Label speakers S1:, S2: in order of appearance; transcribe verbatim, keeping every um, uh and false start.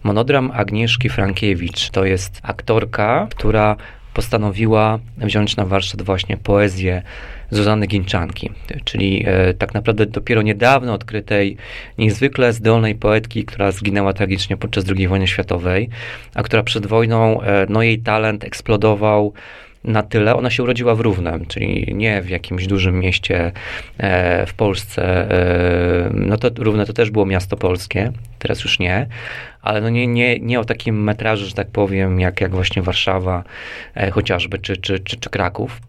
S1: Monodram Agnieszki Frankiewicz to jest aktorka, która postanowiła wziąć na warsztat właśnie poezję Zuzanny Ginczanki, czyli e, tak naprawdę dopiero niedawno odkrytej, niezwykle zdolnej poetki, która zginęła tragicznie podczas drugiej wojny światowej, a która przed wojną, e, no jej talent eksplodował na tyle. Ona się urodziła w Równem, czyli nie w jakimś dużym mieście e, w Polsce. E, no to Równe to też było miasto polskie, teraz już nie, ale no nie, nie, nie o takim metrażu, że tak powiem, jak, jak właśnie Warszawa e, chociażby, czy, czy, czy, czy Kraków.